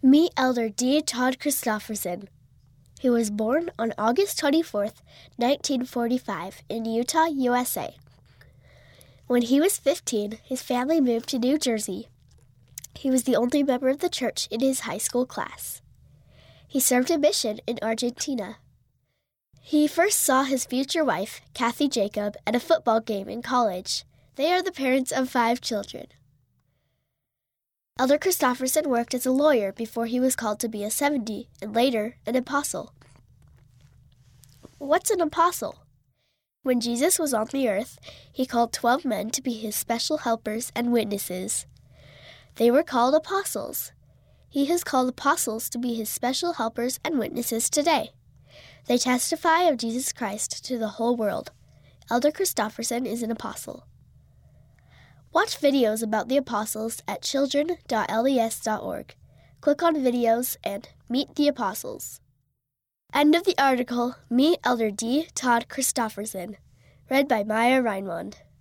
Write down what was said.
Meet Elder D. Todd Christofferson. He was born on August 24th, 1945, in Utah, USA. When he was 15, his family moved to New Jersey. He was the only member of the church in his high school class. He served a mission in Argentina. He first saw his future wife, Kathy Jacob, at a football game in college. They are the parents of 5 children. Elder Christofferson worked as a lawyer before he was called to be a 70, and later an apostle. What's an apostle? When Jesus was on the earth, he called 12 men to be his special helpers and witnesses. They were called apostles. He has called apostles to be his special helpers and witnesses today. They testify of Jesus Christ to the whole world. Elder Christofferson is an apostle. Watch videos about the apostles at children.les.org. Click on videos and Meet the Apostles. End of the article, Meet Elder D. Todd Christofferson. Read by Maya Reinwand.